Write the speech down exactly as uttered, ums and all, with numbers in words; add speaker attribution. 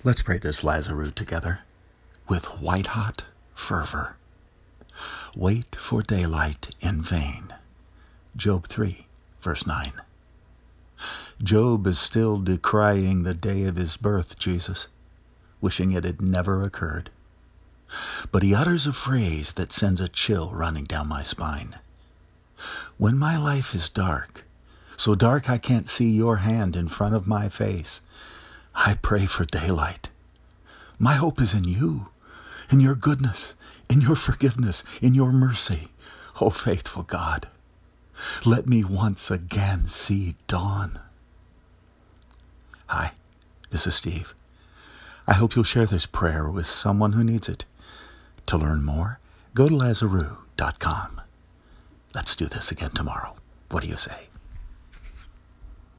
Speaker 1: Let's pray this Lazarus together with white-hot fervor. Wait for daylight in vain. Job three, verse nine. Job is still decrying the day of his birth, Jesus, wishing it had never occurred. But he utters a phrase that sends a chill running down my spine. When my life is dark, so dark I can't see your hand in front of my face, I pray for daylight. My hope is in you, in your goodness, in your forgiveness, in your mercy, O faithful God. Let me once again see dawn. Hi, this is Steve. I hope you'll share this prayer with someone who needs it. To learn more, go to Lazarus dot com. Let's do this again tomorrow. What do you say?